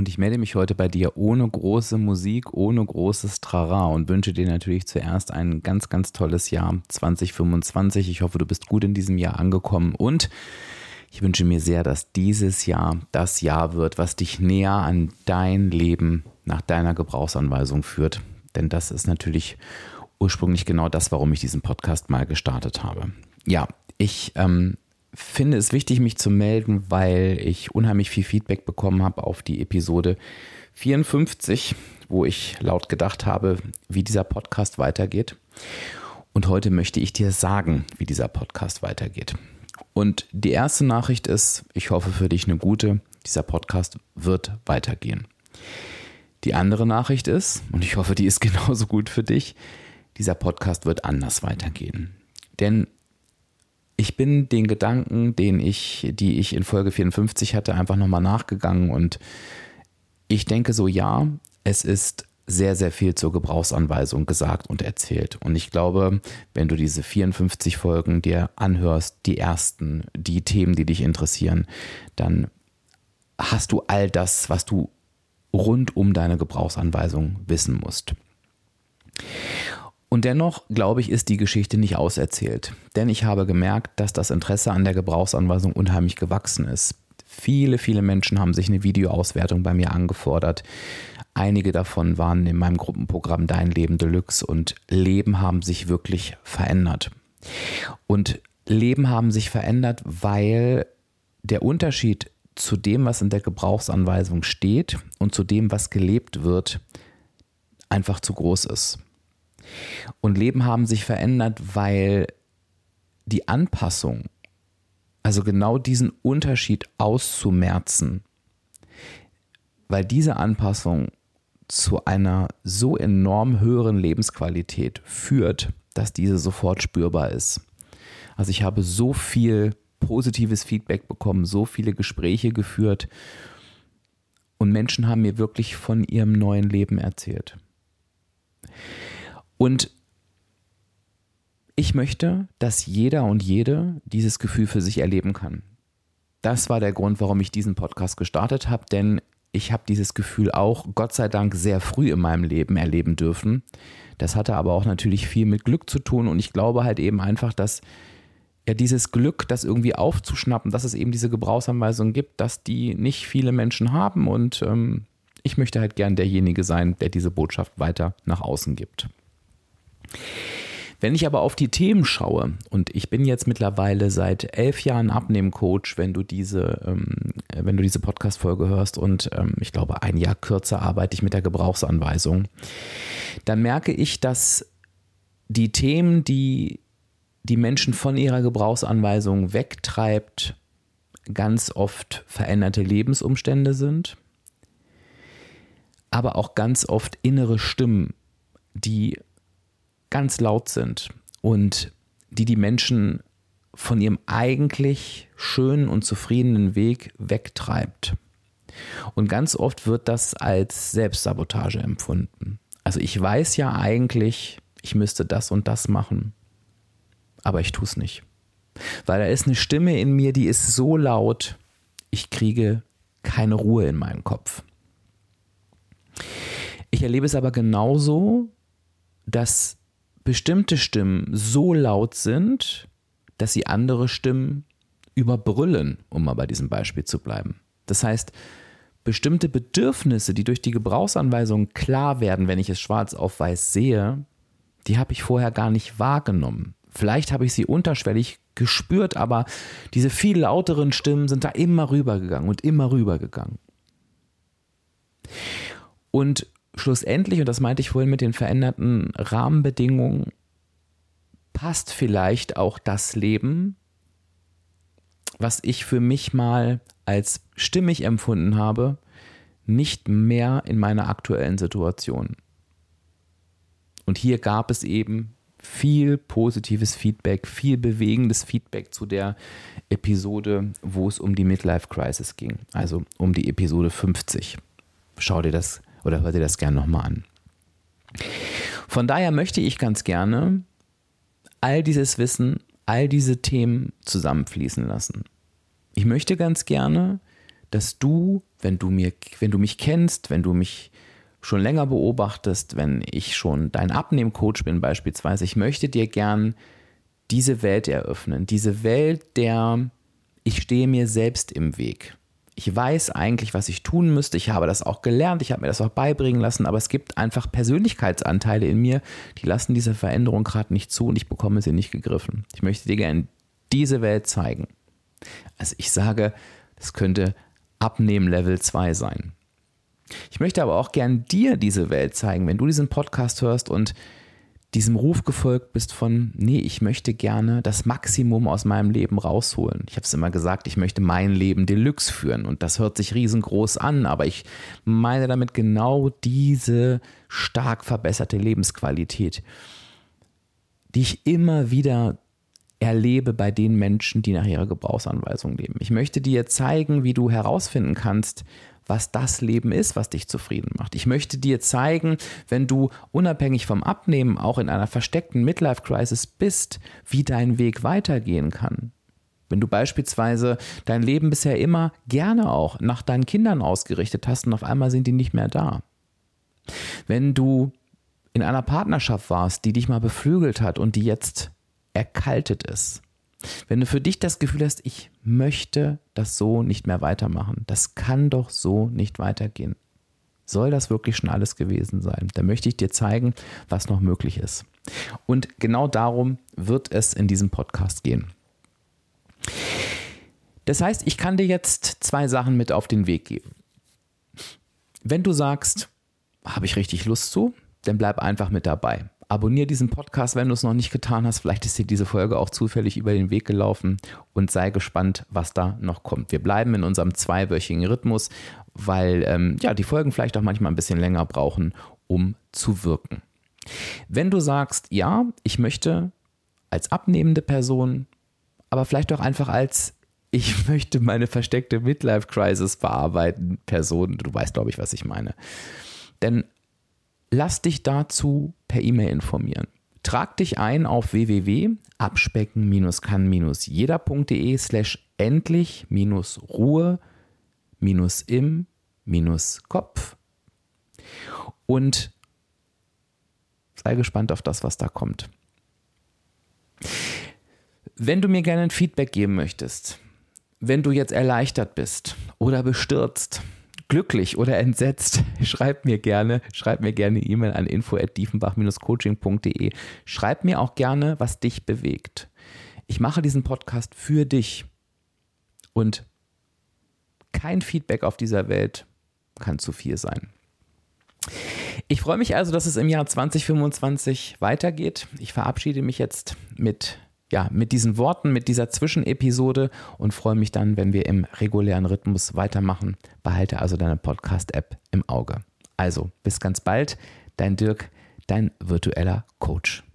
Und ich melde mich heute bei dir ohne große Musik, ohne großes Trara und wünsche dir natürlich zuerst ein ganz, ganz tolles Jahr 2025. Ich hoffe, du bist gut in diesem Jahr angekommen und ich wünsche mir sehr, dass dieses Jahr das Jahr wird, was dich näher an dein Leben nach deiner Gebrauchsanweisung führt. Denn das ist natürlich ursprünglich genau das, warum ich diesen Podcast mal gestartet habe. Ja, ich finde es wichtig, mich zu melden, weil ich unheimlich viel Feedback bekommen habe auf die Episode 54, wo ich laut gedacht habe, wie dieser Podcast weitergeht. Und heute möchte ich dir sagen, wie dieser Podcast weitergeht. Und die erste Nachricht ist, ich hoffe für dich eine gute, dieser Podcast wird weitergehen. Die andere Nachricht ist, und ich hoffe, die ist genauso gut für dich, dieser Podcast wird anders weitergehen. Denn ich bin den Gedanken, die ich in Folge 54 hatte, einfach nochmal nachgegangen und ich denke so, ja, es ist sehr, sehr viel zur Gebrauchsanweisung gesagt und erzählt. Und ich glaube, wenn du diese 54 Folgen dir anhörst, die ersten, die Themen, die dich interessieren, dann hast du all das, was du rund um deine Gebrauchsanweisung wissen musst. Und dennoch, glaube ich, ist die Geschichte nicht auserzählt. Denn ich habe gemerkt, dass das Interesse an der Gebrauchsanweisung unheimlich gewachsen ist. Viele, viele Menschen haben sich eine Videoauswertung bei mir angefordert. Einige davon waren in meinem Gruppenprogramm Dein Leben Deluxe und Leben haben sich wirklich verändert. Und Leben haben sich verändert, weil der Unterschied zu dem, was in der Gebrauchsanweisung steht und zu dem, was gelebt wird, einfach zu groß ist. Und Leben haben sich verändert, weil die Anpassung, also genau diesen Unterschied auszumerzen, weil diese Anpassung zu einer so enorm höheren Lebensqualität führt, dass diese sofort spürbar ist. Also ich habe so viel positives Feedback bekommen, so viele Gespräche geführt und Menschen haben mir wirklich von ihrem neuen Leben erzählt. Und ich möchte, dass jeder und jede dieses Gefühl für sich erleben kann. Das war der Grund, warum ich diesen Podcast gestartet habe, denn ich habe dieses Gefühl auch, Gott sei Dank, sehr früh in meinem Leben erleben dürfen. Das hatte aber auch natürlich viel mit Glück zu tun und ich glaube halt eben einfach, dass ja dieses Glück, das irgendwie aufzuschnappen, dass es eben diese Gebrauchsanweisung gibt, dass die nicht viele Menschen haben und ich möchte halt gern derjenige sein, der diese Botschaft weiter nach außen gibt. Wenn ich aber auf die Themen schaue, und ich bin jetzt mittlerweile seit 11 Jahren Abnehmcoach, wenn du diese Podcast-Folge hörst und ich glaube ein Jahr kürzer arbeite ich mit der Gebrauchsanweisung, dann merke ich, dass die Themen, die Menschen von ihrer Gebrauchsanweisung wegtreibt, ganz oft veränderte Lebensumstände sind, aber auch ganz oft innere Stimmen, die ganz laut sind und die Menschen von ihrem eigentlich schönen und zufriedenen Weg wegtreibt. Und ganz oft wird das als Selbstsabotage empfunden. Also ich weiß ja eigentlich, ich müsste das und das machen, aber ich tue es nicht. Weil da ist eine Stimme in mir, die ist so laut, ich kriege keine Ruhe in meinem Kopf. Ich erlebe es aber genauso, dass bestimmte Stimmen so laut sind, dass sie andere Stimmen überbrüllen, um mal bei diesem Beispiel zu bleiben. Das heißt, bestimmte Bedürfnisse, die durch die Gebrauchsanweisung klar werden, wenn ich es schwarz auf weiß sehe, die habe ich vorher gar nicht wahrgenommen. Vielleicht habe ich sie unterschwellig gespürt, aber diese viel lauteren Stimmen sind da immer rübergegangen und immer rübergegangen. Und schlussendlich, und das meinte ich vorhin mit den veränderten Rahmenbedingungen, passt vielleicht auch das Leben, was ich für mich mal als stimmig empfunden habe, nicht mehr in meiner aktuellen Situation. Und hier gab es eben viel positives Feedback, viel bewegendes Feedback zu der Episode, wo es um die Midlife Crisis ging, also um die Episode 50. Schau dir das oder hör dir das gerne nochmal an. Von daher möchte ich ganz gerne all dieses Wissen, all diese Themen zusammenfließen lassen. Ich möchte ganz gerne, dass du, wenn du mich kennst, wenn du mich schon länger beobachtest, wenn ich schon dein Abnehmcoach bin beispielsweise, ich möchte dir gern diese Welt eröffnen, diese Welt ich stehe mir selbst im Weg. Ich weiß eigentlich, was ich tun müsste, ich habe das auch gelernt, ich habe mir das auch beibringen lassen, aber es gibt einfach Persönlichkeitsanteile in mir, die lassen diese Veränderung gerade nicht zu und ich bekomme sie nicht gegriffen. Ich möchte dir gerne diese Welt zeigen. Also ich sage, das könnte Abnehmen Level 2 sein. Ich möchte aber auch gern dir diese Welt zeigen, wenn du diesen Podcast hörst und diesem Ruf gefolgt bist von, nee, ich möchte gerne das Maximum aus meinem Leben rausholen. Ich habe es immer gesagt, ich möchte mein Leben Deluxe führen und das hört sich riesengroß an, aber ich meine damit genau diese stark verbesserte Lebensqualität, die ich immer wieder erlebe bei den Menschen, die nach ihrer Gebrauchsanweisung leben. Ich möchte dir zeigen, wie du herausfinden kannst, was das Leben ist, was dich zufrieden macht. Ich möchte dir zeigen, wenn du unabhängig vom Abnehmen auch in einer versteckten Midlife-Crisis bist, wie dein Weg weitergehen kann. Wenn du beispielsweise dein Leben bisher immer gerne auch nach deinen Kindern ausgerichtet hast und auf einmal sind die nicht mehr da. Wenn du in einer Partnerschaft warst, die dich mal beflügelt hat und die jetzt erkaltet ist. Wenn du für dich das Gefühl hast, ich möchte das so nicht mehr weitermachen, das kann doch so nicht weitergehen. Soll das wirklich schon alles gewesen sein? Da möchte ich dir zeigen, was noch möglich ist. Und genau darum wird es in diesem Podcast gehen. Das heißt, ich kann dir jetzt 2 Sachen mit auf den Weg geben. Wenn du sagst, habe ich richtig Lust zu, dann bleib einfach mit dabei. Abonniere diesen Podcast, wenn du es noch nicht getan hast. Vielleicht ist dir diese Folge auch zufällig über den Weg gelaufen und sei gespannt, was da noch kommt. Wir bleiben in unserem 2-wöchigen Rhythmus, weil die Folgen vielleicht auch manchmal ein bisschen länger brauchen, um zu wirken. Wenn du sagst, ja, ich möchte als abnehmende Person, aber vielleicht auch einfach als ich möchte meine versteckte Midlife-Crisis bearbeiten Person, du weißt, glaube ich, was ich meine. Denn lass dich dazu per E-Mail informieren. Trag dich ein auf www.abspecken-kann-jeder.de/endlich-Ruhe-im-Kopf und sei gespannt auf das, was da kommt. Wenn du mir gerne ein Feedback geben möchtest, wenn du jetzt erleichtert bist oder bestürzt, glücklich oder entsetzt, schreib mir gerne E-Mail an info@diefenbach-coaching.de. Schreib mir auch gerne, was dich bewegt. Ich mache diesen Podcast für dich und kein Feedback auf dieser Welt kann zu viel sein. Ich freue mich also, dass es im Jahr 2025 weitergeht. Ich verabschiede mich jetzt mit diesen Worten, mit dieser Zwischenepisode und freue mich dann, wenn wir im regulären Rhythmus weitermachen. Behalte also deine Podcast-App im Auge. Also, bis ganz bald. Dein Dirk, dein virtueller Coach.